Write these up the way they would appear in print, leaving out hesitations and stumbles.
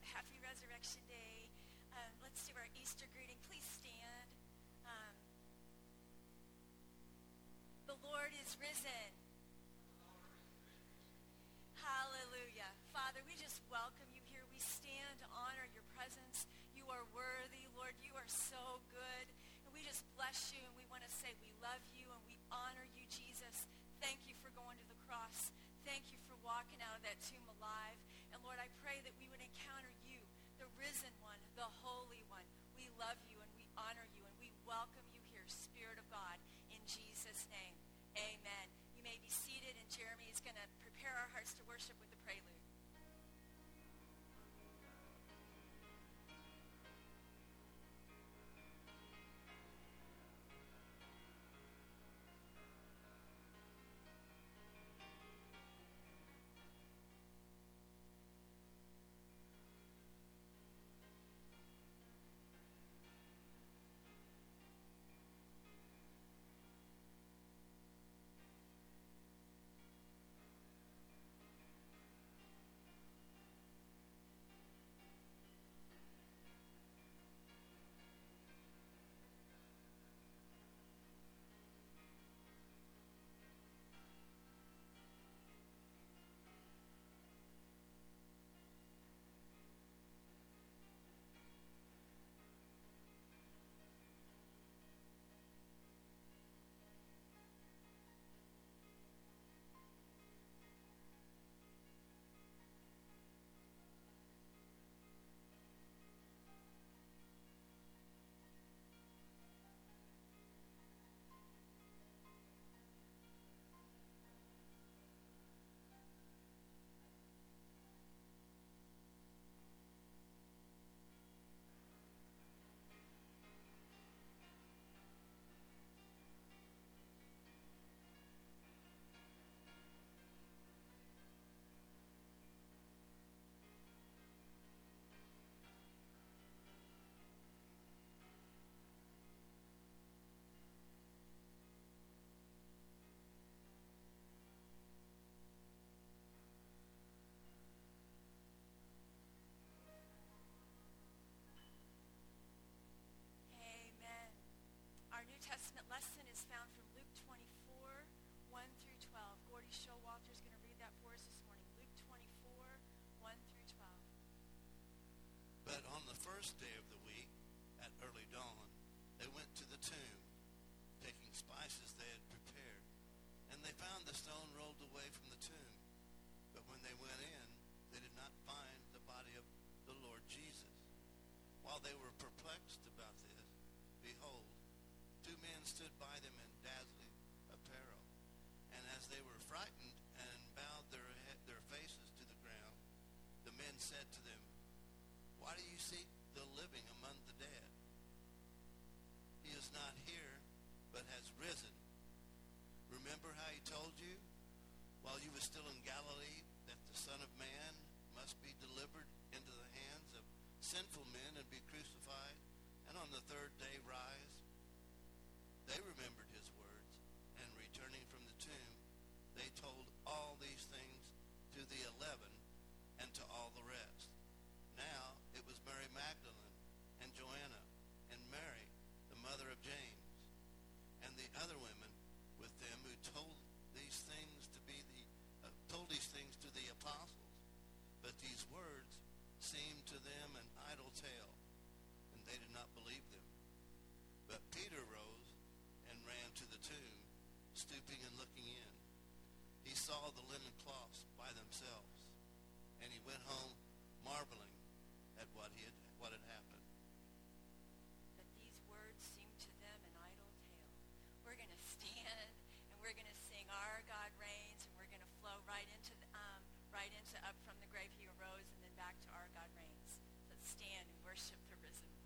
Happy Resurrection Day. Let's do our Easter greeting. Please stand. The Lord is risen. Hallelujah. Father, we just welcome you here. We stand to honor your presence. You are worthy, Lord. You are so good. And we just bless you, and we want to say we love you and we honor you, Jesus. Thank you for going to the cross. Thank you for walking out of that tomb alive. And Lord, I pray that we would encounter you, the risen one, the holy one. We love you and we honor you and we welcome you here, Spirit of God, in Jesus' name. Amen. You may be seated, and Jeremy is going to prepare our hearts to worship with the prelude. Amen. Our New Testament lesson is found from Luke 24, 1 through 12. Gordy Showalter is going to read that for us this morning. Luke 24, 1 through 12. But on the first day of the week, at early dawn, they went to the tomb, taking spices they had prepared. And they found the stone rolled away from the tomb. But when they went in, they did not find the body of the Lord Jesus. While they were perplexed about this, behold, two men stood by them in dazzling apparel. And as they were frightened and bowed their faces to the ground, the men said to them, "Why do you seek the living among the dead? He is not here, but has risen. Remember how he told you, while you were still in Galilee, that the Son of Man must be delivered into the hands of sinful men and be crucified, and on the third day rise?" They remembered his words, and returning from the tomb, they told all these things to the 11 and to all the rest. Now it was Mary Magdalene and Joanna and Mary, the mother of James, and the other women with them who told these things to the apostles. But these words seemed to them an idle tale, and they did not believe them. But Peter rose and ran to the tomb, stooping and looking in. He saw the linen cloths by themselves, and he went home marveling at what had happened. But these words seemed to them an idle tale. We're going to stand and we're going to sing "Our God Reigns," and we're going to flow right into "Up from the Grave He Arose," and then back to "Our God Reigns." Let's stand and worship the risen one.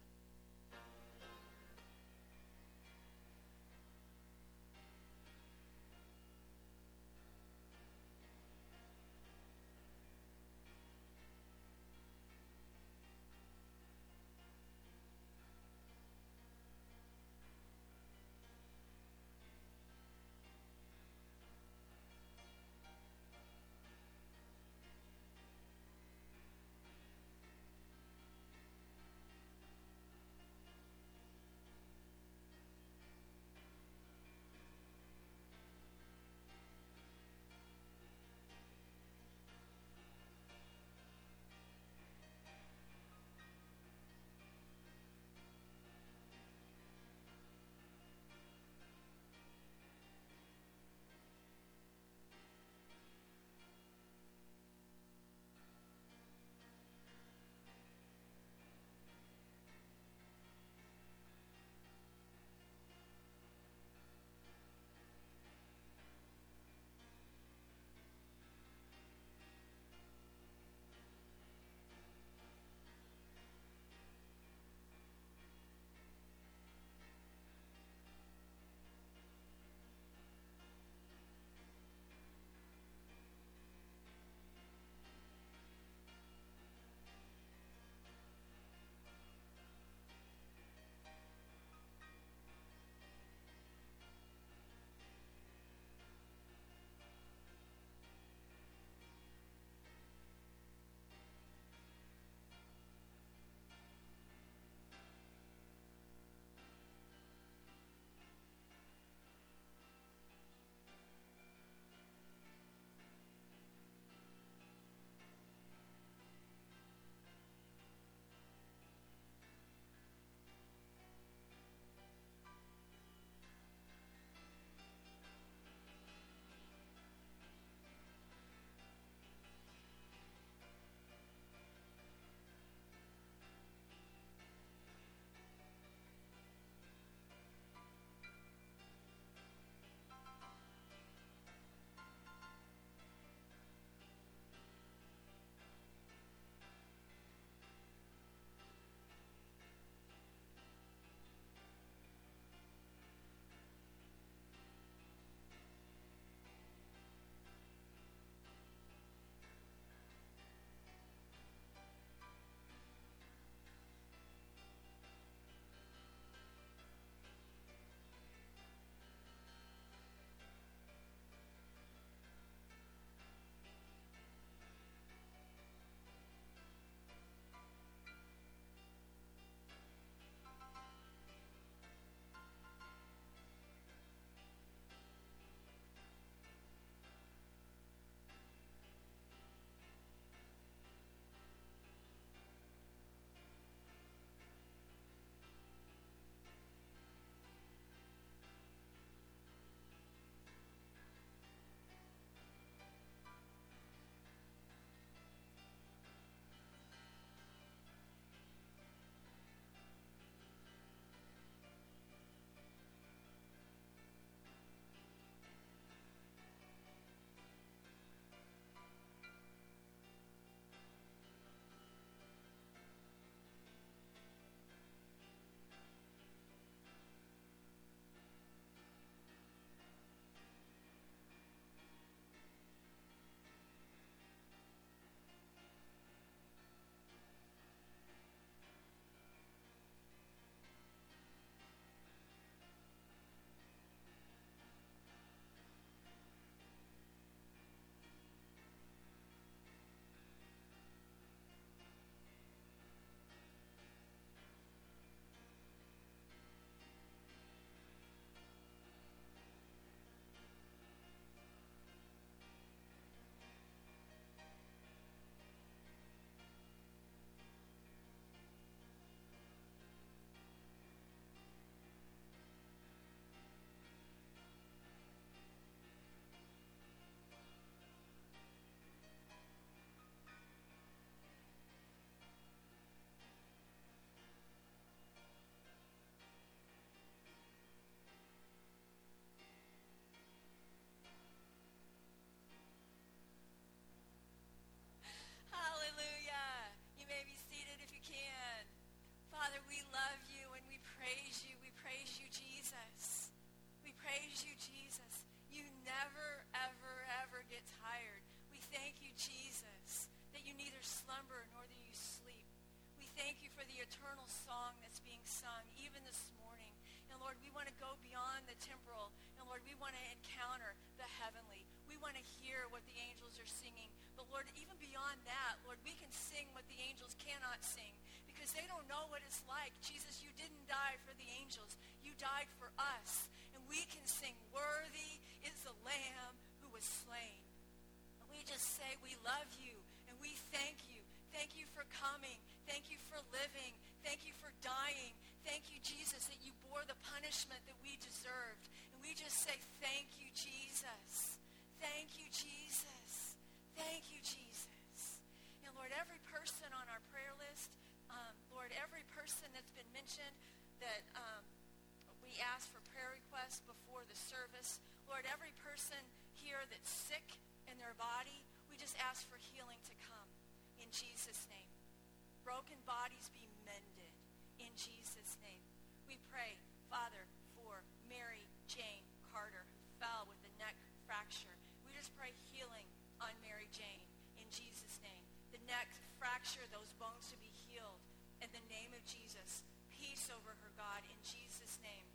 song that's being sung even this morning. And Lord, we want to go beyond the temporal. And Lord, we want to encounter the heavenly. We want to hear what the angels are singing. But Lord, even beyond that, Lord, we can sing what the angels cannot sing because they don't know what it's like. Jesus, you didn't die for the angels. You died for us. And we can sing, worthy is the Lamb who was slain. And we just say we love you and we thank you. Thank you for coming. Thank you for living. Thank you for dying. Thank you, Jesus, that you bore the punishment that we deserved. And we just say, thank you, Jesus. Thank you, Jesus. Thank you, Jesus. And Lord, every person on our prayer list, Lord, every person that's been mentioned that we asked for prayer requests before the service, Lord, every person here that's sick in their body, we just ask for healing to come in Jesus' name. Broken bodies be mended in Jesus' name. We pray, Father, for Mary Jane Carter, who fell with a neck fracture. We just pray healing on Mary Jane in Jesus' name. The neck fracture, those bones to be healed in the name of Jesus. Peace over her, God, in Jesus' name.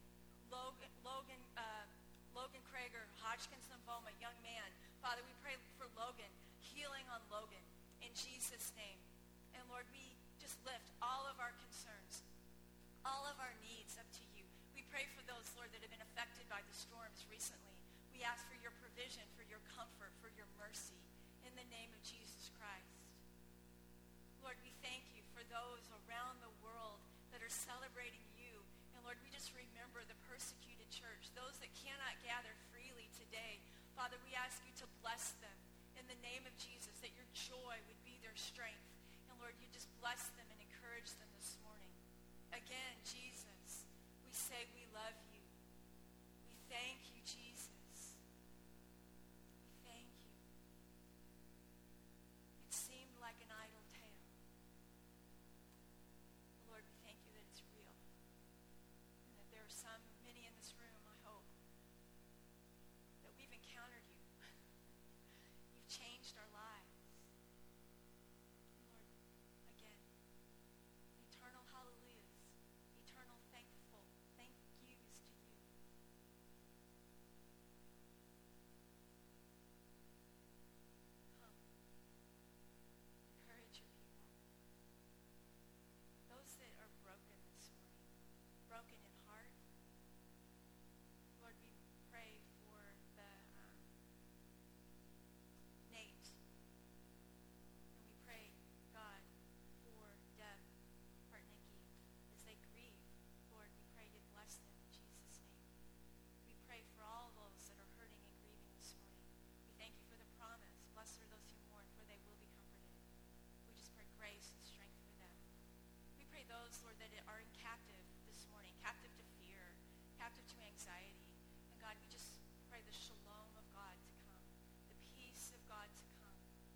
Logan Krager, Hodgkin's lymphoma, young man. Father, we pray for Logan, healing on Logan in Jesus' name. And Lord, we just lift all of our concerns, all of our needs up to you. We pray for those, Lord, that have been affected by the storms recently. We ask for your provision, for your comfort, for your mercy in the name of Jesus Christ. Lord, we thank you for those around the world that are celebrating you. And Lord, we just remember the persecuted church, those that cannot gather freely today. Father, we ask you to bless them in the name of Jesus, that your joy would be their strength. And Lord, you just bless them and encourage them this morning. Again, Jesus, we say we love you. We thank you, Jesus. We thank you. It seemed like an idle tale. Lord, we thank you that it's real. And that there are many in this room, I hope, that we've encountered you. You've changed our lives. Lord, again, eternal hallelujahs, eternal thankful thank yous to you. Come, encourage your people. Those that are broken this morning, broken in heart. Lord, we pray for the Nate. And we pray, God, for Deb Hartnicki as they grieve. Lord, we pray you bless them in Jesus' name. We pray for all those that are hurting and grieving this morning. We thank you for the promise. Blessed are those who mourn, for they will be comforted. We just pray grace and strength for them. We pray those, Lord, that are in captive this morning, captive to fear, captive to anxiety. And God, we just pray the shalom of God to come, the peace of God to come.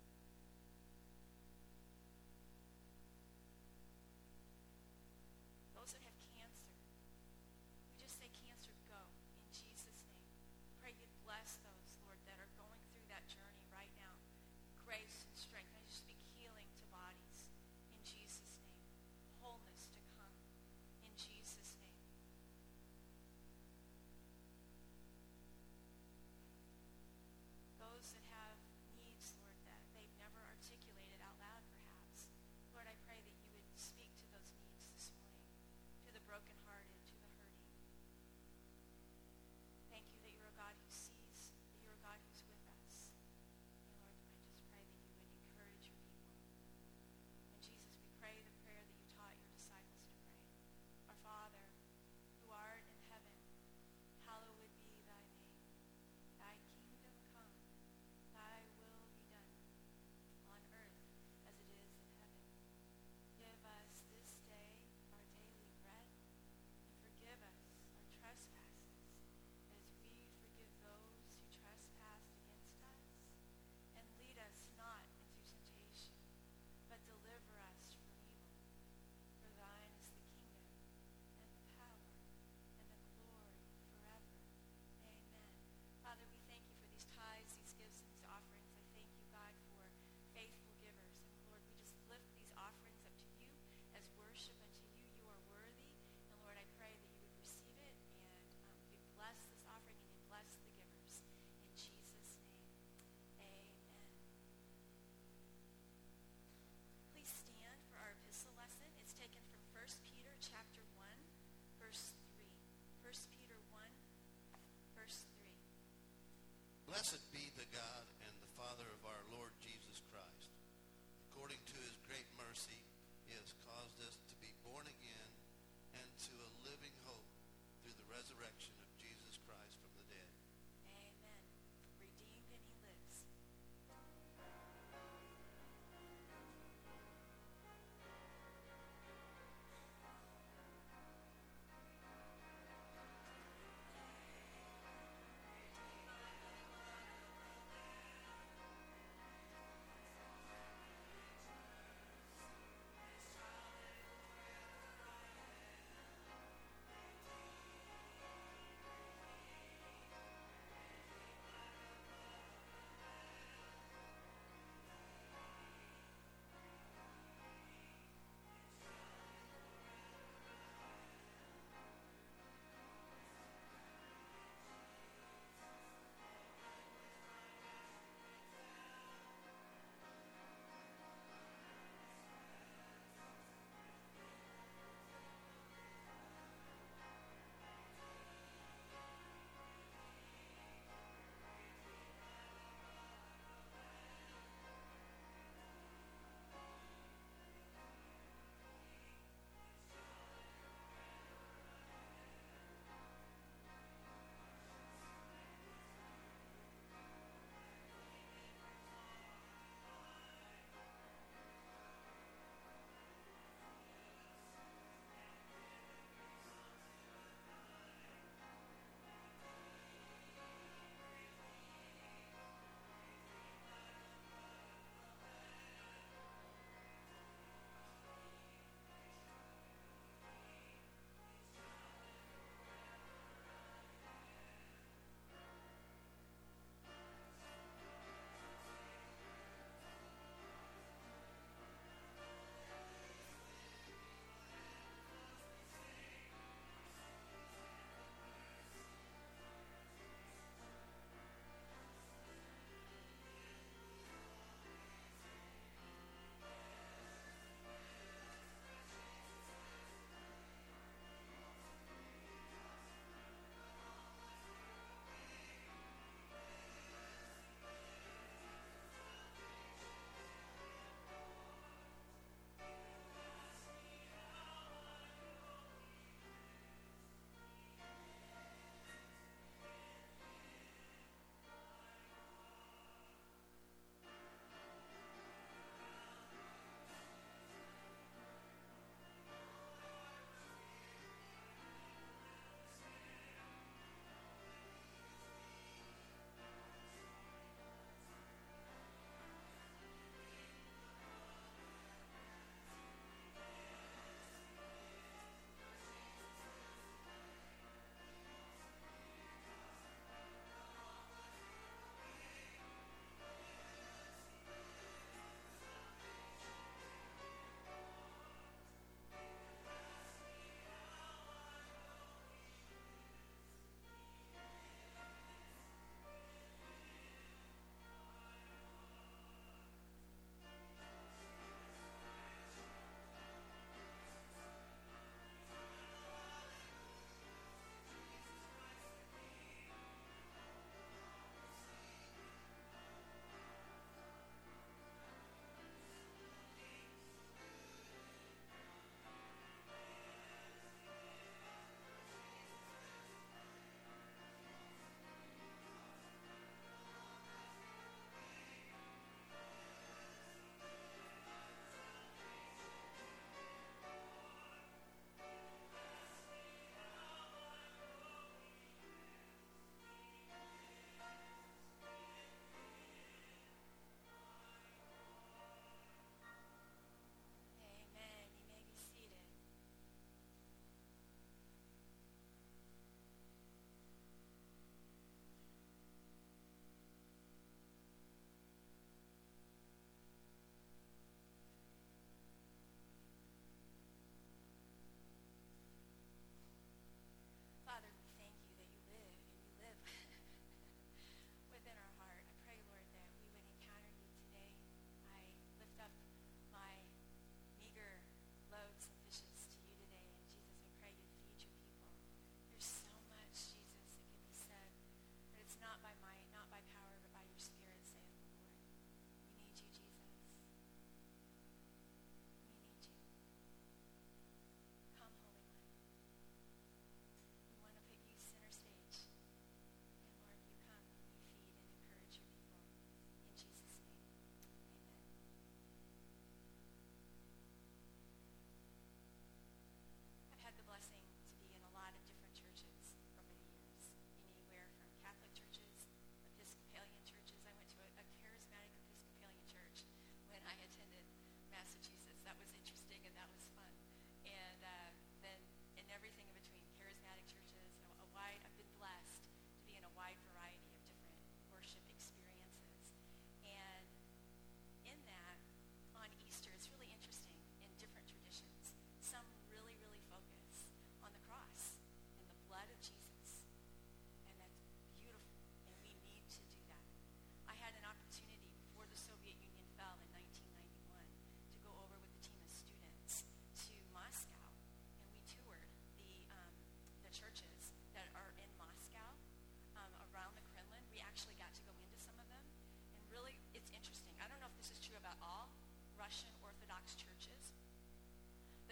Those that have cancer, we just say cancer go in Jesus' name. We pray you bless those, Lord, that are going through that journey right now. Grace and strength. I just speak healing to bodies in Jesus' name. Wholeness to come in Jesus' name. 1 Peter chapter 1, verse 3. 1 Peter 1, verse 3. Blessed be the God and the Father of our Lord Jesus Christ. According to his great mercy, he has caused us to be born again and to a living hope through the resurrection of Jesus Christ from the dead. Amen. Redeemed and he lives.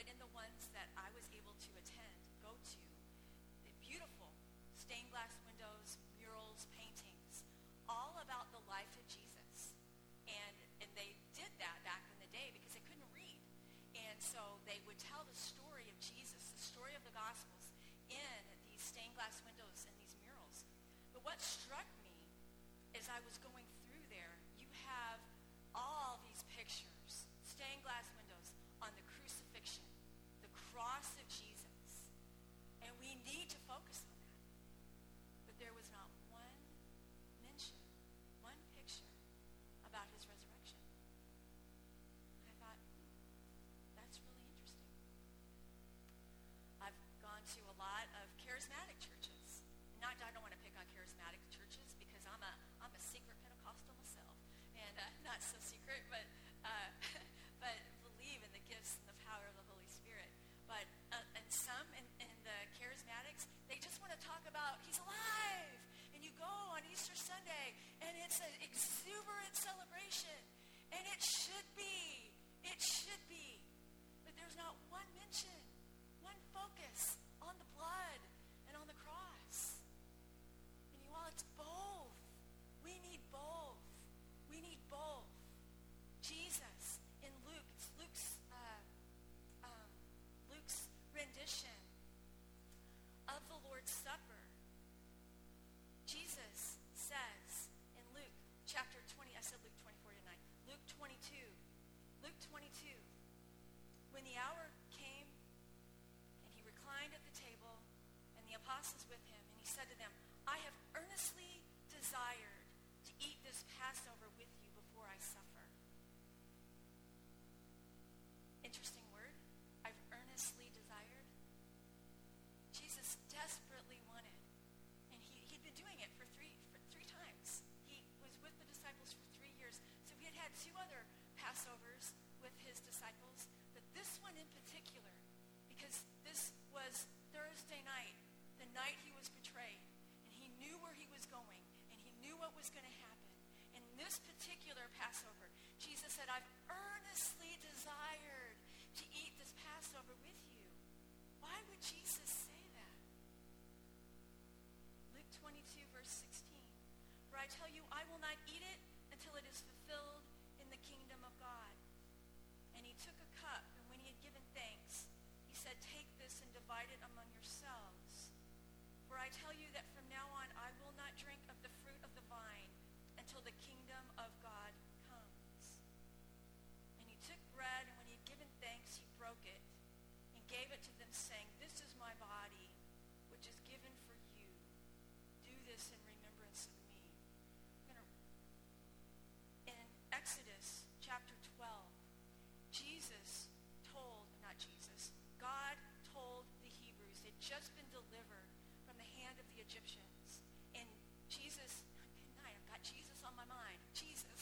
but in the ones that I was able to attend, go to, the beautiful stained glass windows, murals, paintings, all about the life of Jesus. And they did that back in the day because they couldn't read. And so they would tell the story of Jesus, the story of the Gospels, in these stained glass windows and these murals. But what struck me as I was going through there, you have all these pictures, stained glass windows, on the crucifixion, the cross of Jesus. And we need to focus on that. But there was not one mention, one picture about his resurrection. I thought, that's really interesting. I've gone to a lot of charismatic churches. Not, I don't want to pick on charismatic churches because I'm a secret Pentecostal myself, and not so secret, but but believe in the gifts and the power of the Holy Spirit. But and some in the charismatics, they just want to talk about he's alive, and you go on Easter Sunday, and it's an exuberant celebration, and it should be, but there's not one mention, one focus on the blood and on the cross. And you all, it's both. We need both. We need both. Jesus in Luke, it's Luke's rendition of the Lord's Supper. Jesus says in Luke chapter 20, I said Luke 24 tonight, Luke 22, when the hour came and he reclined at the table and the apostles with him, and he said to them, I have earnestly desired to eat this Passover with you before I suffer. Interesting word. I've earnestly desired. Jesus desperately wanted, and he'd been doing it for three times. He was with the disciples for 3 years. So he had 2 other Passovers with his disciples, but this one in particular, because this was Thursday night, the night he was betrayed, and he knew where he was going, and he knew what was going to happen. In this particular Passover, Jesus said, I've earnestly desired to eat this Passover with you. Why would Jesus say that? Luke 22, verse 16. For I tell you, I will not eat it until it is fulfilled in the kingdom of God. And he took a cup, and when he had given thanks, he said, take this and divide it among yourselves. For I tell you that from now on I will not drink of the fruit of the vine until the kingdom of God comes. And he took bread, and when he had given thanks, he broke it and gave it to them, saying, this is my body, which is given for you. Do this in remembrance of me. In Exodus chapter 12, God told the Hebrews, they'd just been delivered from the hand of the Egyptians. And Jesus, good night, I've got Jesus on my mind. Jesus.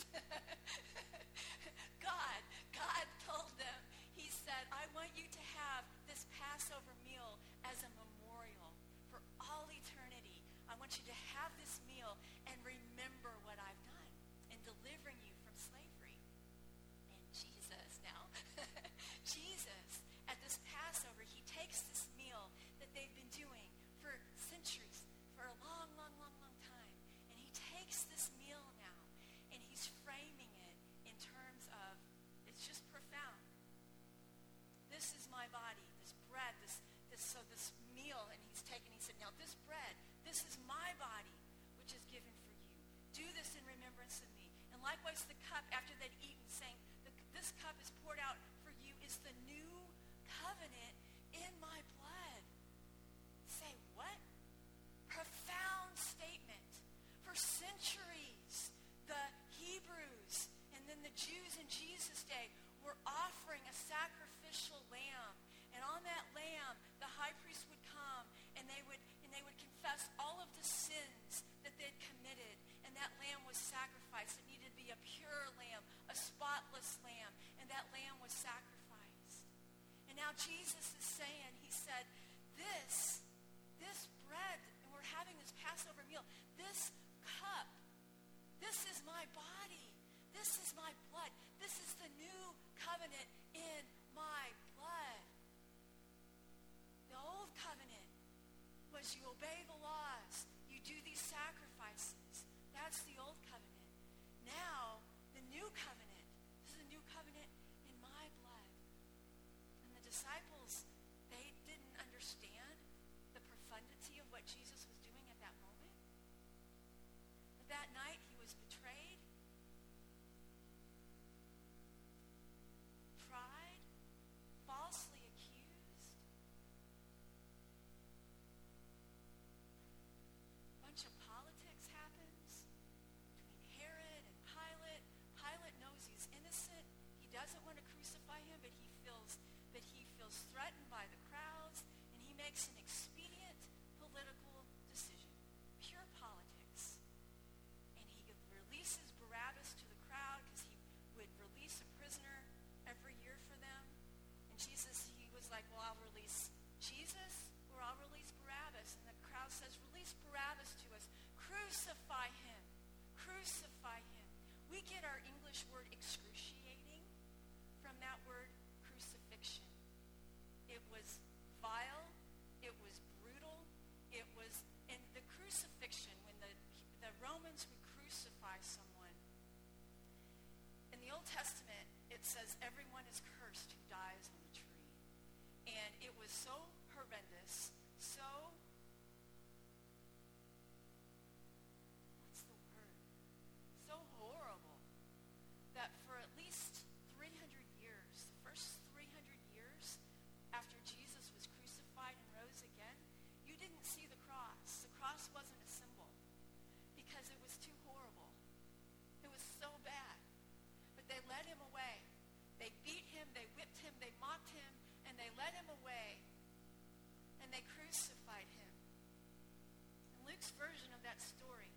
God told them, he said, I want you to have this Passover meal as a memorial for all eternity. I want you to have this meal and remember what I've done in delivering you from slavery. And Jesus now, Jesus, at this Passover, he takes this meal that they've been doing for centuries, for a long, long, long, long time, and he takes this meal now, and he's framing it in terms of, it's just profound. This is my body, this bread, this meal, and he's taken, he said, now this bread, this is my body, which is given for you. Do this in remembrance of me. And likewise the cup, after they'd eaten, saying, this cup is poured out for you, is the new covenant in my blood. Say what? Profound statement. For centuries, the Hebrews and then the Jews in Jesus' day were offering a sacrificial lamb. And on that lamb, the high priest would come and they would confess all of the sins that they'd committed. And that lamb was sacrificed. It needed to be a pure lamb, a spotless lamb. And that lamb was sacrificed. And now Jesus is saying, he said, this bread, and we're having this Passover meal, this cup, this is my body. This is my blood. This is the new covenant in my blood. was you obey the laws. You do these sacrifices. That's the old covenant. Now, the new covenant. This is a new covenant in my blood. And the disciples, they didn't understand the profundity of what Jesus was doing at that moment. But that night, he was betrayed, tried, falsely accused. A bunch of politics happens between Herod and Pilate. Pilate knows he's innocent. He doesn't want to crucify him, but he feels threatened by the crowds, and he makes an expedient political decision, pure politics. And he releases Barabbas to the crowd because he would release a prisoner every year for them. And Jesus, he was like, well, I'll release Jesus or I'll release Barabbas. And the crowd says, release Barabbas to us. Crucify him. Crucify him. We get our English word excruciating from that word crucifixion. It was vile. It was brutal. It was, and the crucifixion, when the Romans would crucify someone, in the Old Testament, it says everyone is cursed who dies on the tree. And it was so horrendous, so, what's the word? So horrible that for at least 300 years, the first 300 years after Jesus was crucified and rose again, you didn't see the cross. The cross wasn't a symbol because it was too horrible. It was so bad. But they led him away. They beat him, they whipped him, they mocked him, and they led him away. And they crucified him. In Luke's version of that story,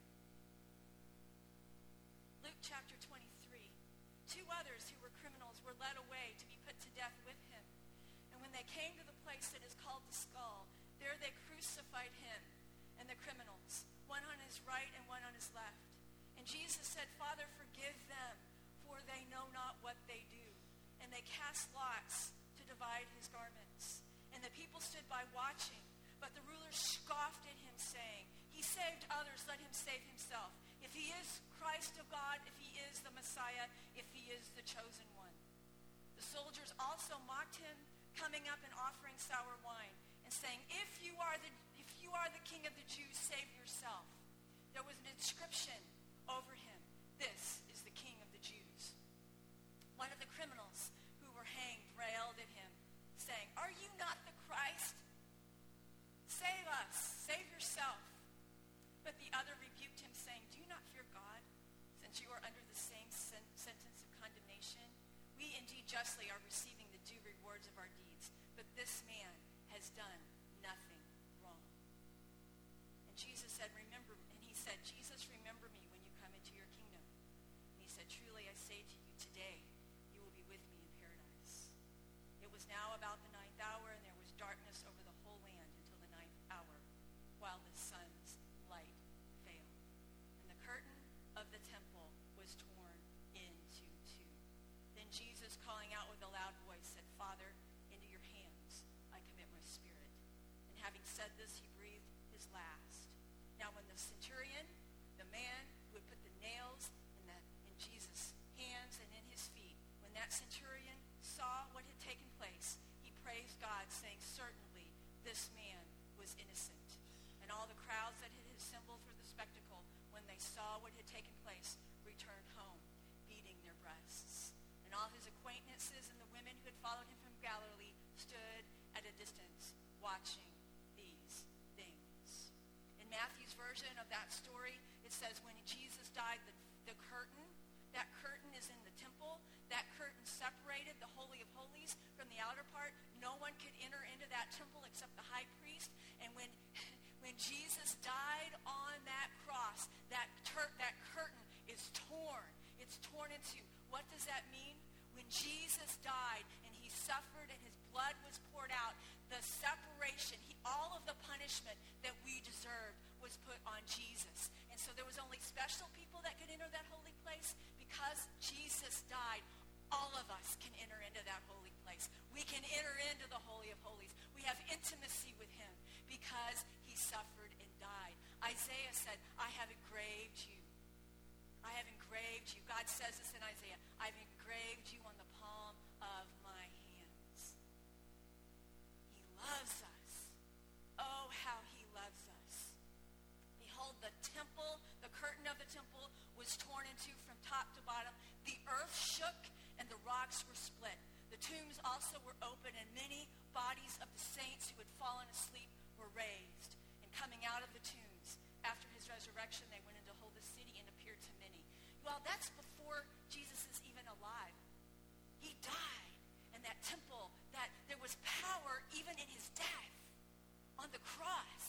Luke chapter 23, two others who were criminals were led away to be put to death with him. And when they came to the place that is called the Skull, there they crucified him and the criminals, one on his right and one on his left. And Jesus said, Father, forgive them, for they know not what they do. And they cast lots to divide his garments. And the people stood by watching. But the rulers scoffed at him, saying, he saved others, let him save himself. If he is Christ of God, if he is the Messiah, if he is the chosen one. The soldiers also mocked him, coming up and offering sour wine, and saying, if you are the king of the Jews, save yourself. There was an inscription over him, this is the king of the Jews. One of the criminals who were hanged railed at him, saying, are you not the Christ? Save us, save yourself. But the other rebuked him, saying, do you not fear God, since you are under the same sentence of condemnation? We indeed justly are receiving the due rewards of our deeds, but this man has done nothing wrong. And Jesus said, Jesus, remember me when you come into your kingdom. And he said, truly I say to you, today you will be with me in paradise. It was now about the 9th hour, and there was darkness over the whole land until the 9th hour, while the sun's light failed. And the curtain of the temple was torn into two. Then Jesus, calling out with a loud voice, said, Father, into your hands I commit my spirit. And having said this, he breathed his last. Now when the centurion, the man who had put the nails in Jesus' hands and in his feet, when that centurion saw what had taken place, he praised God, saying, certainly this man was innocent. And all the crowds that had assembled for the spectacle, when they saw what had taken place, returned home, beating their breasts. And all his acquaintances and the women who had followed him from Galilee stood at a distance, watching these things. In Matthew's version of that story, it says when Jesus died, the curtain, that curtain is in the temple. That curtain separated the Holy of Holies from the outer part. No one could enter into that temple except the high priest. And when Jesus died on that cross, that curtain is torn. It's torn in two. What does that mean? When Jesus died and he suffered and his blood was poured out, the separation, all of the punishment that we deserved was put on Jesus. And so there was only special people that could enter that holy place. Because Jesus died, all of us can enter into that holy place. We can enter into the Holy of Holies. We have intimacy with him because he suffered. Isaiah said, I have engraved you. I have engraved you. God says this in Isaiah. I've engraved you on the palm of my hands. He loves us. Oh, how he loves us. Behold, the temple, the curtain of the temple was torn into from top to bottom. The earth shook and the rocks were split. The tombs also were open, and many bodies of the saints who had fallen asleep were raised. And coming out of the tombs, after his resurrection, they went in to hold the city and appeared to many. Well, that's before Jesus is even alive. He died in that temple, that there was power even in his death on the cross.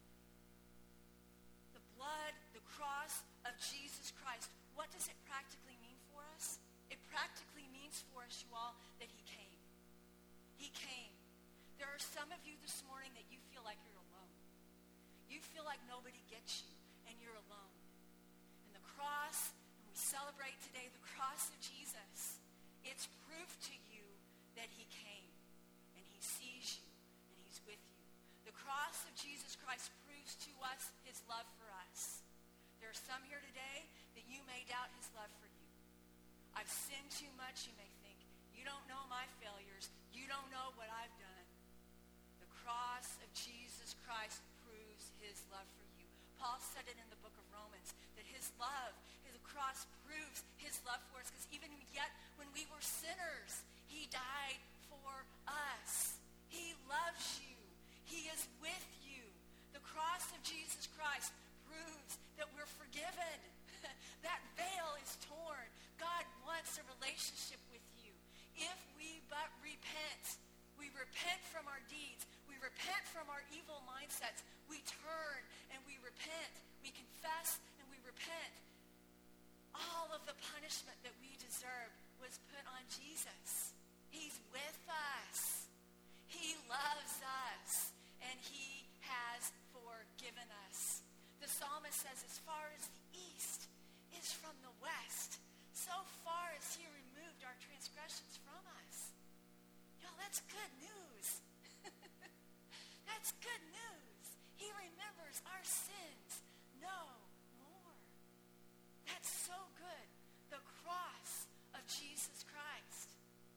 The blood, the cross of Jesus Christ. What does it practically mean for us? It practically means for us, you all, that he came. He came. There are some of you this morning that you feel like you're alone. You feel like nobody gets you, and you're alone. And the cross, and we celebrate today the cross of Jesus, it's proof to you that he came, and he sees you, and he's with you. The cross of Jesus Christ proves to us his love for us. There are some here today that you may doubt his love for you. I've sinned too much, you may think. You don't know my failures. You don't know what I've done. The cross of Jesus Christ proves his love for you. Paul said it in the book of Romans, that his love, the cross proves his love for us, because even yet when we were sinners, he died for us. He loves you. He is with you. The cross of Jesus Christ proves that we're forgiven. That veil is torn. God wants a relationship with you. If we but repent, we repent from our deeds, we repent from our evil mindsets, we turn and we repent, we confess and we repent. All of the punishment that we deserve was put on Jesus. He's with us. He loves us, and he has forgiven us. The psalmist says, as far as the east is from the west, so far as he removed our transgressions from us. Y'all, that's good news. That's good news. He remembers our sins no more. That's so good. The cross of Jesus Christ.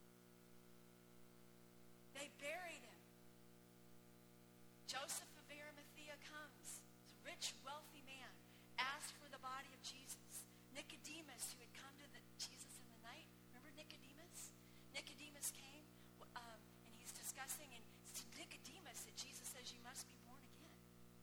They buried him. Joseph of Arimathea comes. He's a rich, wealthy man. Asked for the body of Jesus. Nicodemus, who had come to Jesus in the night. Remember Nicodemus? Nicodemus came, and he's discussing, and it's to Nicodemus that Jesus says, you must be born again.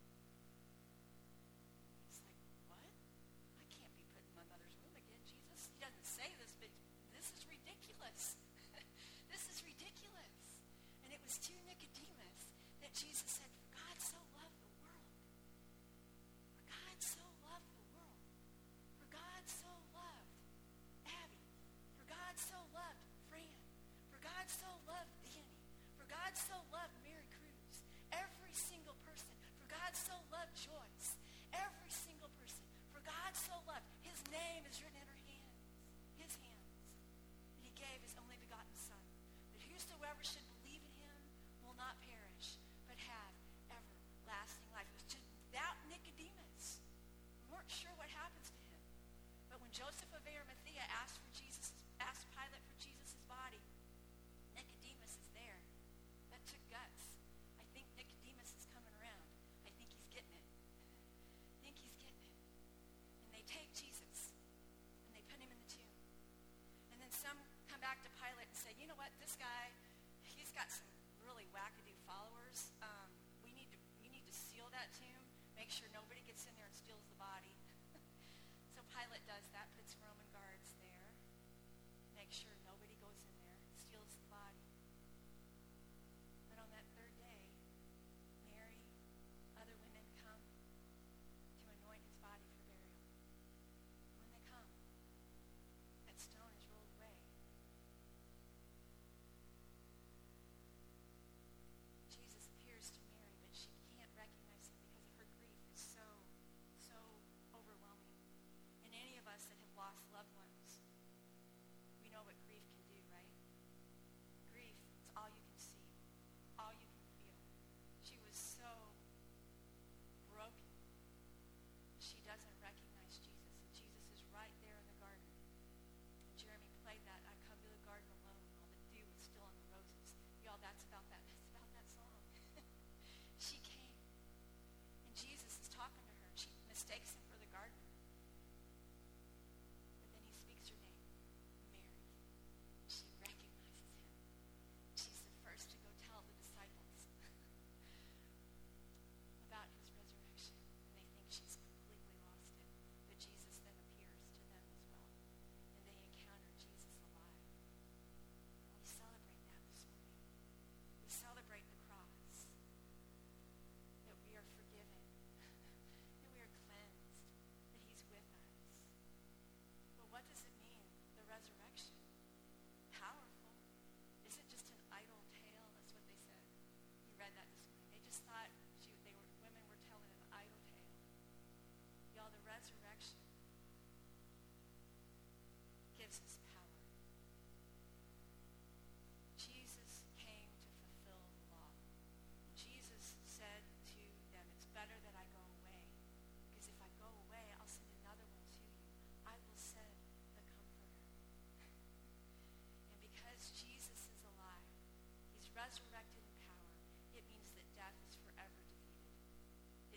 He's like, what? I can't be put in my mother's womb again, Jesus. He doesn't say this, but this is ridiculous. This is ridiculous. And it was to Nicodemus that Jesus said, for God so loved the world. For God so loved the world. For God so loved Abby. For God so loved Fran. For God so loved Danny. For God so loved Mary Cruz. Every single person. For God so loved Joyce. Every single person. For God so loved. His name is written in her hands. His hands. And he gave his only begotten Son. That whosoever should believe in him will not perish, but have everlasting life. It was to that Nicodemus. We weren't sure what happens to him. But when Joseph of Arimathea asked Pilate for Jesus' body, Nicodemus is there. That took guts. I think Nicodemus is coming around. I think he's getting it. I think he's getting it. And they take Jesus, and they put him in the tomb. And then some come back to Pilate and say, you know what, this guy, he's got some really wackadoo followers. We need to seal that tomb, make sure nobody gets in there and steals the body. So Pilate does that, puts Roman guards there, make sure nobody goes in there, steals the body. But on that third day, Mary, other women come to anoint his body for burial. And when they come, that stone is rolled away. Jesus appears to Mary, but she can't recognize him because of her grief is so overwhelming. And any of us that have lost loved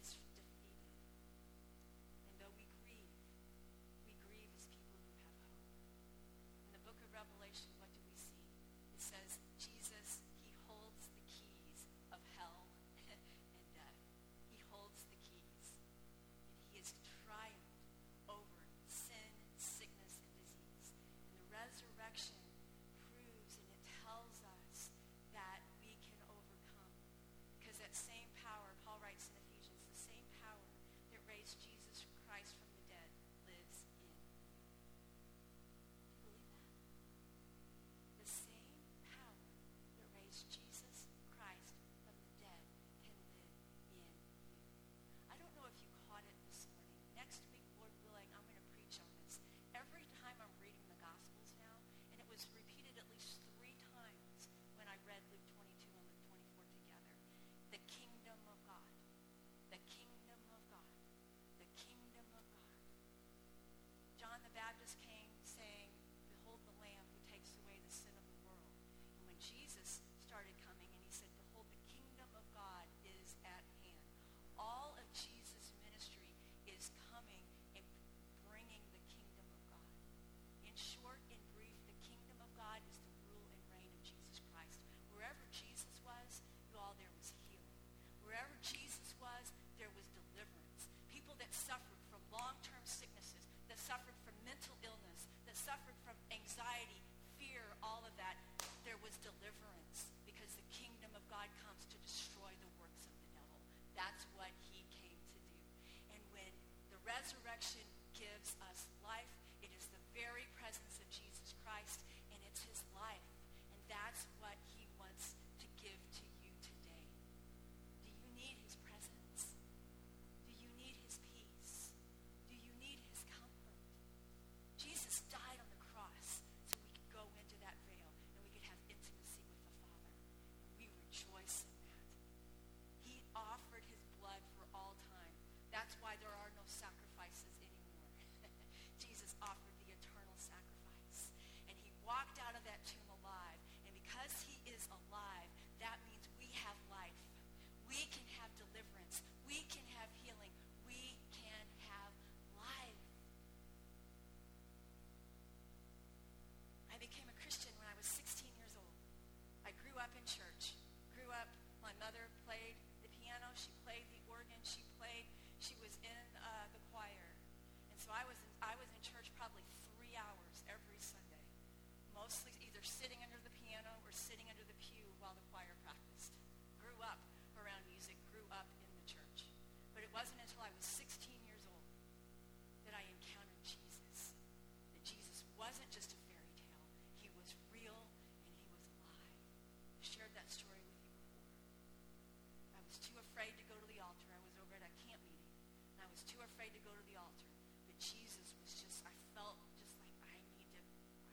is defeated. And though we grieve as people who have hope. In the book of Revelation, what do we see? It says, Jesus, he holds the keys of hell and death. He holds the keys. And he has triumphed over sin, sickness, and disease. And the resurrection proves and it tells us that we can overcome. Because that same power, Paul writes in Ephesians, the same power that raised Jesus Christ from the dead lives in you. Do you believe that? The same power that raised Jesus Christ from the dead can live in you. I don't know if you caught it this morning. Next week, Lord willing, I'm going to preach on this. Every time I'm reading the Gospels now, and it was repeated at least 3 times when I read Luke 22 and Luke 24 together. The kingdom of God. The kingdom of God. The kingdom of God. John the Baptist came saying, behold the Lamb who takes away the sin of the world. And when Jesus started coming and he said, behold, the kingdom of God is at hand. All of Jesus' ministry is coming and bringing the kingdom of God. In short, in brief, the kingdom of God is the rule and reign of Jesus Christ. Wherever Jesus was, you all, there was healing. Wherever Jesus was, there was deliverance. People that suffered from long-term sicknesses, that suffered from mental illness, that suffered from anxiety, fear, all of that, there was deliverance because the kingdom of God comes to destroy the works of the devil. That's what he came to do. And when the resurrection gives us life, it is the very presence of Jesus Christ, and it's his life. And that's what he wants to give to you today. Do you need his presence? Do you need his peace? Do you need his comfort? Jesus died on the cross so we could go into that veil and we could have intimacy with the Father. We rejoice in that. He offered his blood for all time. That's why there are no sacrifices anymore. Jesus offered the eternal sacrifice. And he walked out of that tomb alive. And because he is alive, that means we have life. We can have deliverance. We can have healing. We can have life. I became a Christian when I was 16 years old. I grew up in church. My mother played the piano. She played the organ. She was in the choir. And so I was in church probably 3 hours every Sunday. Mostly either sitting under the piano or sitting under the pew while the choir practiced. Grew up around music. Grew up in the church. But it wasn't until I was 16 years old that I encountered Jesus. That Jesus wasn't just a fairy tale. He was real and he was alive. I shared that story with you before. I was too afraid to go to the altar. I was over at a camp meeting. And I was too afraid to go to the altar. But Jesus was just, I felt just like I need to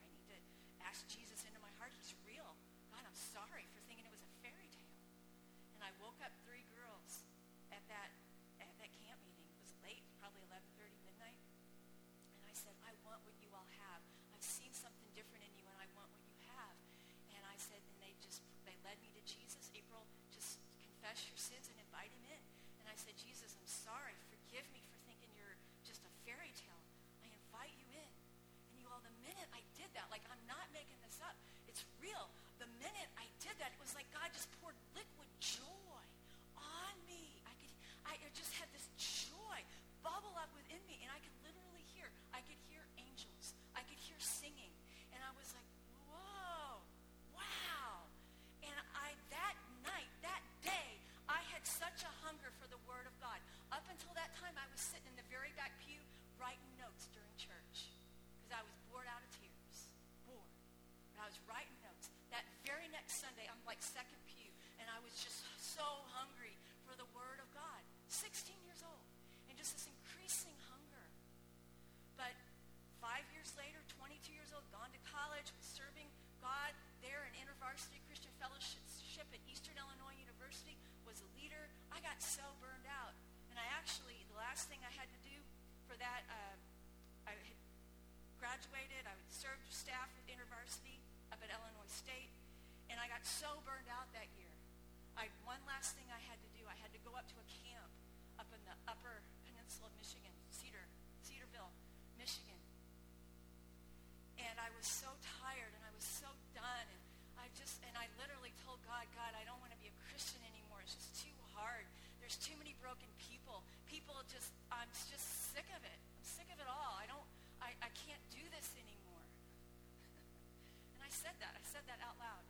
ask Jesus into my heart. He's real. God, I'm sorry for thinking it was a fairy tale. And I woke up 3 girls at that camp meeting. It was late, probably 11:30, midnight. And I said, I want what you all have. I've seen something different in you, and I want what you have. And I said, and they led me to Jesus. April, just confess your sins and invite him in. And I said, Jesus, I'm sorry. Forgive me for thinking you're just a fairy tale. I invite you in. And you all, the minute I did that, like I'm not making this up, it's real. The minute I did that, it was like God just poured liquid joy on me. I just had this joy bubble up within me, and I could literally hear angels. I could hear singing. And I was like, whoa, wow. And that night, that day, I had such a hunger for the Word of God. Up until that time, I was sitting in the very back pew writing notes during church because I was bored out of tears. Bored. But I was writing notes. That very next Sunday, I'm like second pew, and I was just so hungry for the Word of God. 16 years old. And just this increasing hunger. But 5 years later, 22 years old, gone to college, serving God there in InterVarsity Christian Fellowship at Eastern Illinois University, was a leader. I got so burned out. And the last thing I had to do for that, I had graduated. I served staff with InterVarsity up at Illinois State. And I got so burned out that year. One last thing I had to do, I had to go up to a camp up in the upper peninsula of Michigan, Cedarville, Michigan. And I was so tired and I was so done. And I literally told God, I don't want to be a Christian anymore. It's just too hard. There's too many broken people. I'm just sick of it. I'm sick of it all. I can't do this anymore. And I said that out loud.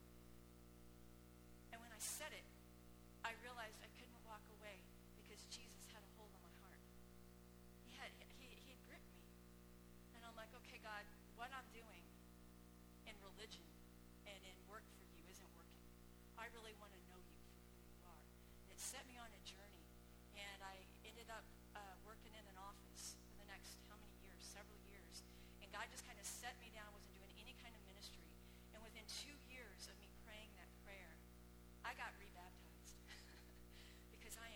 And when I said it, I realized I couldn't walk away because Jesus had a hold on my heart. He had gripped me. And I'm like, okay, God, what I'm doing in religion and in work for you isn't working. I really want to know you for who you are. And it set me on a journey. And I ended up working in an office for the next how many years? Several years. And God just kind of set me down, wasn't doing any kind of ministry. And within 2 years of me praying that prayer, I got rebaptized because I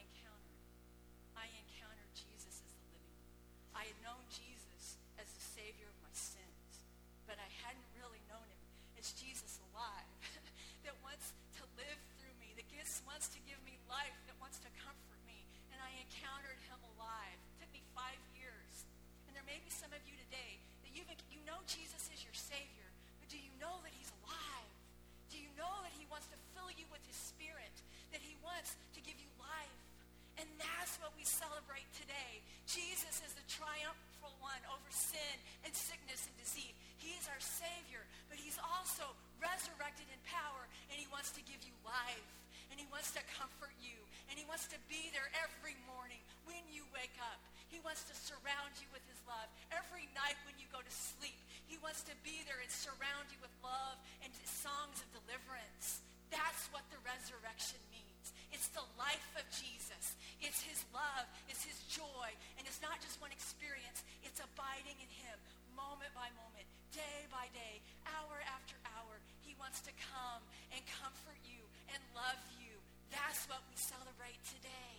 encountered Jesus as the living one. I had known Jesus as the Savior of my sins, but I hadn't really known him as Jesus alive that wants to live through me, that wants to give me life, that wants to comfort me. And I encountered him alive. It took me 5 years. And there may be some of you today that you know Jesus is your Savior, but do you know that he's alive? Do you know that he wants to fill you with his Spirit, that he wants to give you life? And that's what we celebrate today. Jesus is the triumphal one over sin and sickness and disease. He is our Savior, but he's also resurrected in power, and he wants to give you life, and he wants to comfort you, and he wants to be there every morning when you wake up. He wants to surround you with his love. Every night when you go to sleep, he wants to be there and surround you with love and songs of deliverance. That's what the resurrection means. It's the life of Jesus. It's his love. It's his joy. And it's not just one experience. It's abiding in him moment by moment, day by day, hour after hour. He wants to come and comfort you and love you. That's what we celebrate today.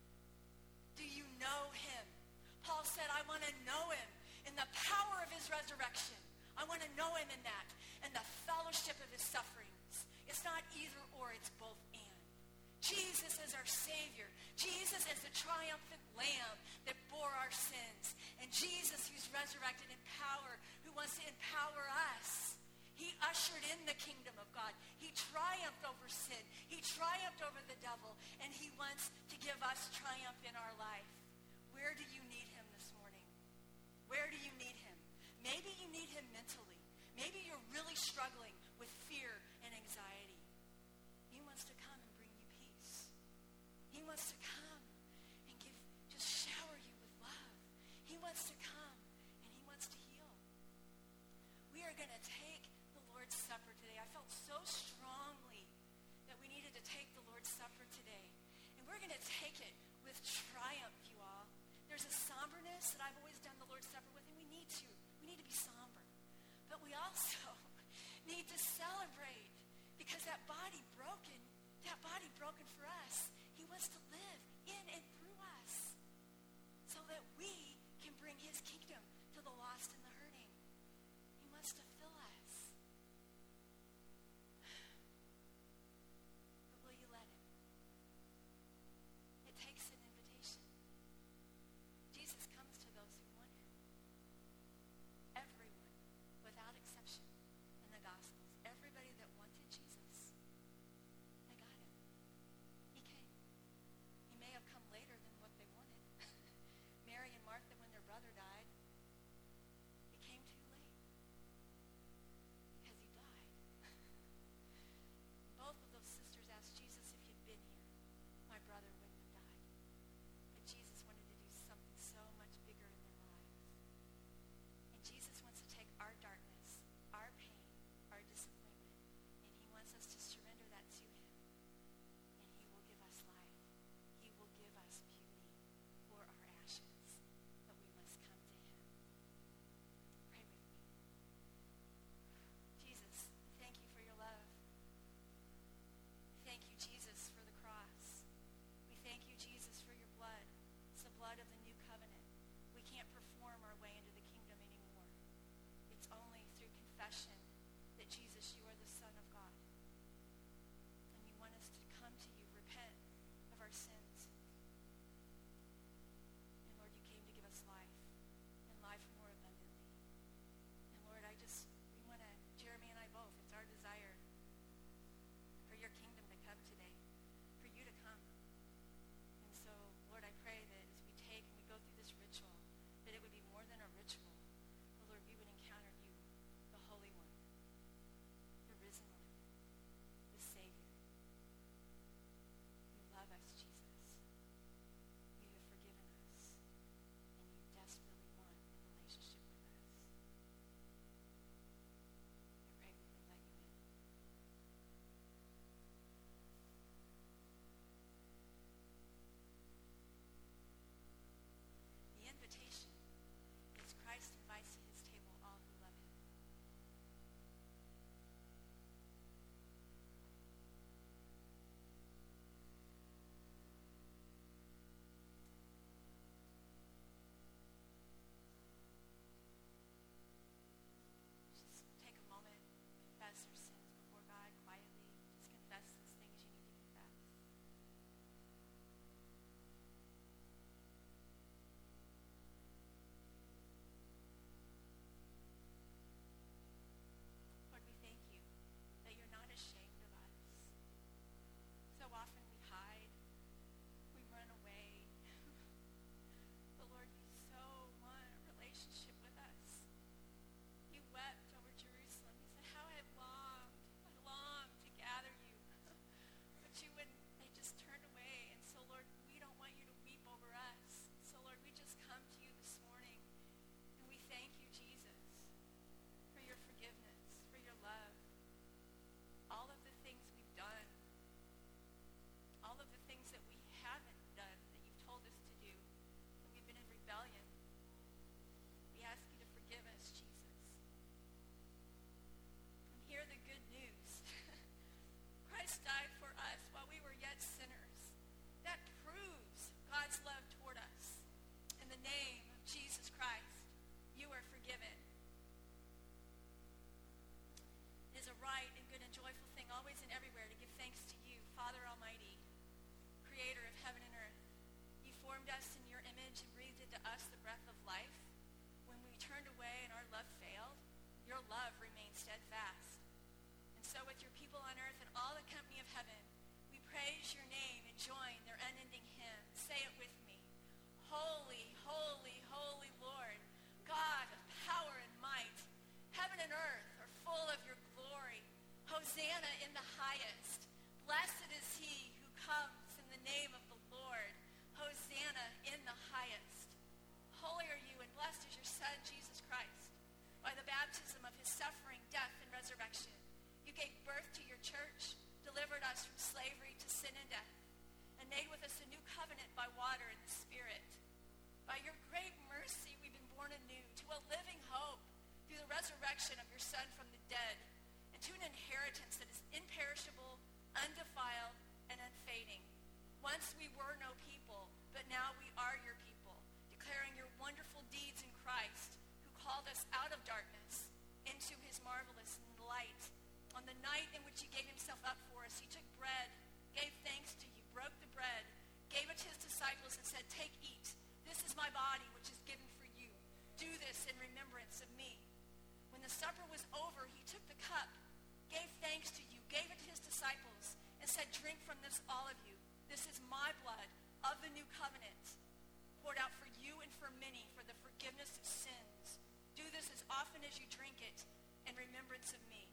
Do you know him? Paul said, I want to know him in the power of his resurrection. I want to know him in that, and the fellowship of his sufferings. It's not either or, it's both and. Jesus is our Savior. Jesus is the triumphant Lamb that bore our sins. And Jesus, who's resurrected in power, who wants to empower us. He ushered in the kingdom of God. He triumphed over sin. He triumphed over the devil. And he wants to give us triumph in our life. Where do you need him this morning? Where do you need him? Maybe you need him mentally. Maybe you're really struggling with fear and anxiety. He wants to come and bring you peace. He wants to come and just shower you with love. He wants to come and he wants to heal. We are going to take the Lord's Supper today. I felt so strongly that we needed to take the Lord's Supper today. And we're going to take it with triumph, you all. There's a somberness that I've always done the Lord's Supper with, and we need to. We need to be somber. But we also need to celebrate because that body broken for us, he wants to live in and through us so that we can bring his kingdom to the lost and the hurting. He wants to fill us. But will you let him? It takes an invitation. Jesus comes to those who want him. Everyone, without exception, in the Gospels. Everybody that wanted Jesus formed us in your image and breathed into us the breath of life, when we turned away and our love failed, your love remained steadfast. And so with your people on earth and all the company of heaven, we praise your name and join their unending hymn. Say it with me. Holy, holy, holy Lord, God of power and might, heaven and earth are full of your glory. Hosanna in the highest. Blessed is he who comes in the name of the Lord. Hosanna in the highest. Holy are you and blessed is your Son, Jesus Christ. By the baptism of his suffering, death, and resurrection, you gave birth to your church, delivered us from slavery to sin and death, and made with us a new covenant by water and the Spirit. By your great mercy, we've been born anew to a living hope through the resurrection of your Son from the dead, and to an inheritance that is imperishable, undefiled, and unfading. Once we were no people, but now we are your people, declaring your wonderful deeds in Christ, who called us out of darkness into his marvelous light. On the night in which he gave himself up for us, he took bread, gave thanks to you, broke the bread, gave it to his disciples, and said, "Take, eat. This is my body, which is given for you. Do this in remembrance of me." When the supper was over, he took the cup, gave thanks to you, gave it to his disciples, and said, "Drink from this, all of you. This is my blood of the new covenant, poured out for you and for many for the forgiveness of sins. Do this as often as you drink it in remembrance of me."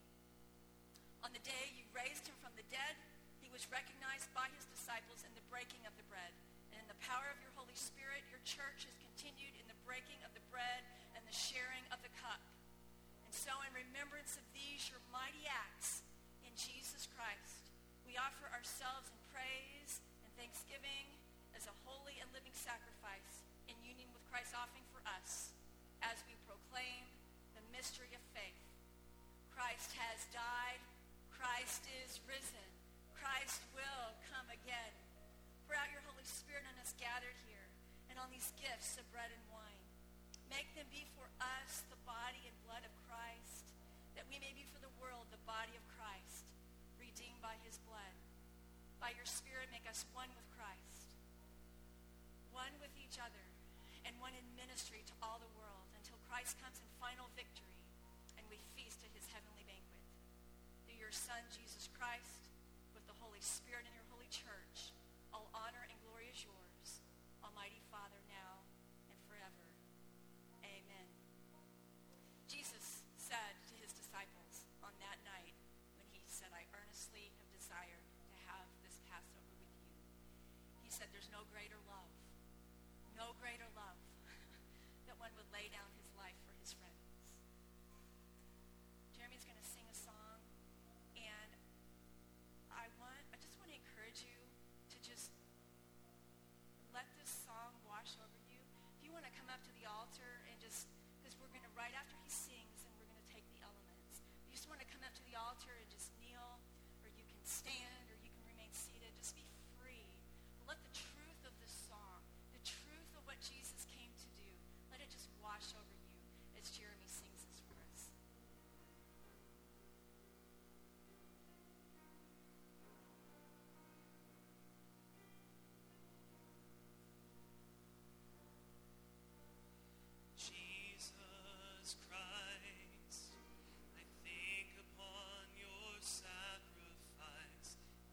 On the day you raised him from the dead, he was recognized by his disciples in the breaking of the bread. And in the power of your Holy Spirit, your church has continued in the breaking of the bread and the sharing of the cup. And so in remembrance of these, your mighty acts in Jesus Christ, we offer ourselves in praise and thanksgiving as a holy and living sacrifice in union with Christ's offering for us as we proclaim the mystery of faith. Christ has died. Christ is risen. Christ will come again. Pour out your Holy Spirit on us gathered here and on these gifts of bread and wine. Make them be for us the body and blood of Christ, that we may be for the world the body of Christ, redeemed by his blood. By your Spirit, make us one with Christ, one with each other, and one in ministry to all the world until Christ comes in final victory and we feast at his heavenly banquet. Through your Son, Jesus Christ, with the Holy Spirit and your holy church, all honor and glory is yours, Almighty Father, now and forever. Amen. Jesus said to his disciples on that night when he said, "I earnestly have desired to have this Passover with you." He said, "There's no greater love that one would lay down his life for his friends." Jeremy's going to sing a song, and I just want to encourage you to just let this song wash over you. If you want to come up to the altar and just, because we're going to, right after he sings, and we're going to take the elements. If you just want to come up to the altar and just kneel, or you can stand, or you can remain seated, just be free. Let the truth of this song, the truth of what Jesus came to do, let it just wash over you as Jeremy sings this for us. Jesus Christ, I think upon your sacrifice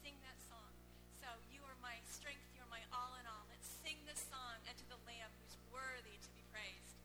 sing that song. So you are my strength, you are my all in all. Let's sing this song unto the Lamb who's worthy to be praised.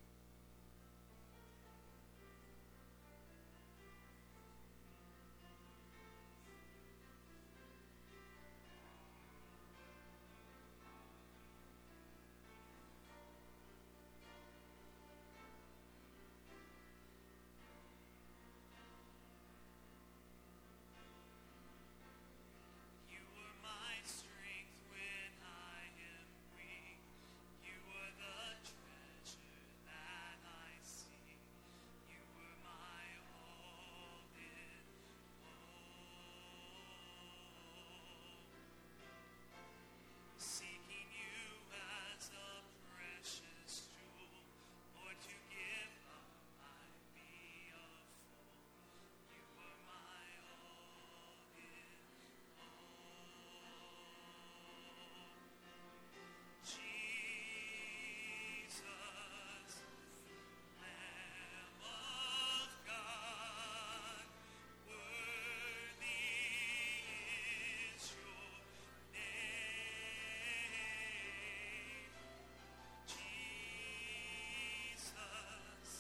You are my strength when I am weak. You are the treasure that I seek. You are my all in all. Seeking you as a precious jewel, Lord, to give up I be a fool. You are my all in Jesus, Lamb of God, worthy is your name. Jesus,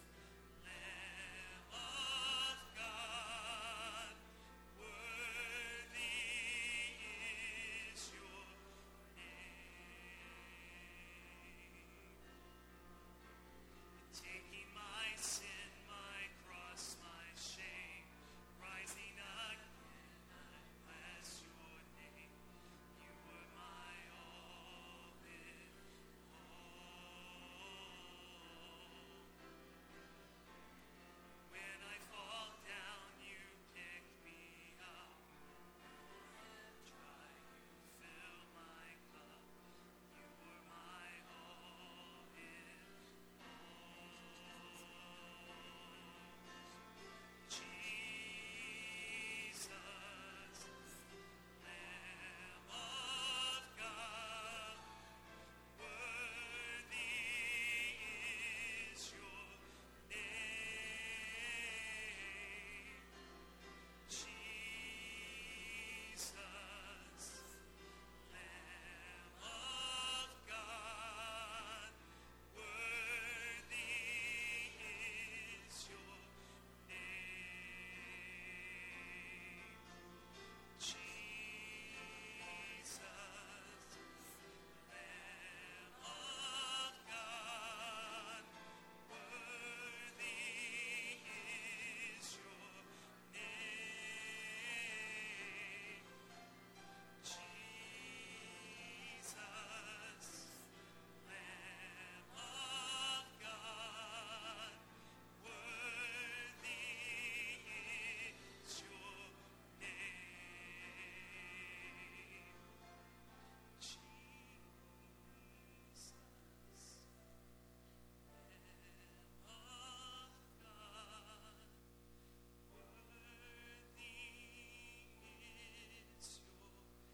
Lamb of God, worthy is your taking my sin, my cross, my shame, rising again, I bless your name. You are my all in all. When I fall down, you pick me up. Try, you fill my cup. You are my all in Jesus, Lamb of God, worthy is your name. Jesus, Lamb of God, worthy is your name. Jesus, Lamb of God, worthy is your name. Jesus, Lamb of God, worthy is your name. Jesus, Lamb of God, worthy is your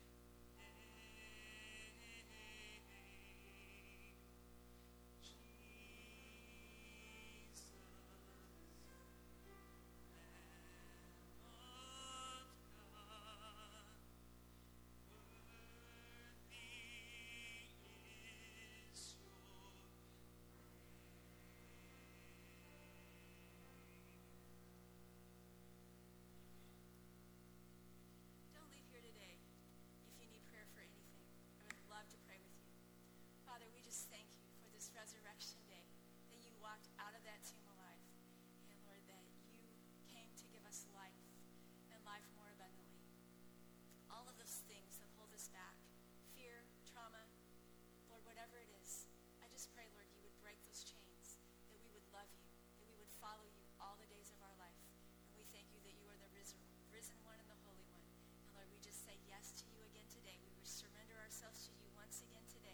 Don't leave here today if you need prayer for anything. I would love to pray with you. Father, we just thank you for this resurrection day, that you walked out of that tomb alive. And Lord, that you came to give us life and life more abundantly. All of those things that hold us back, fear, trauma, Lord, whatever it is, I just pray, Lord, you would break those chains, that we would love you, that we would follow you all the days of our life. And we thank you that you are the risen one and the Holy One. And Lord, we just say yes to you again today. We surrender ourselves to you once again today.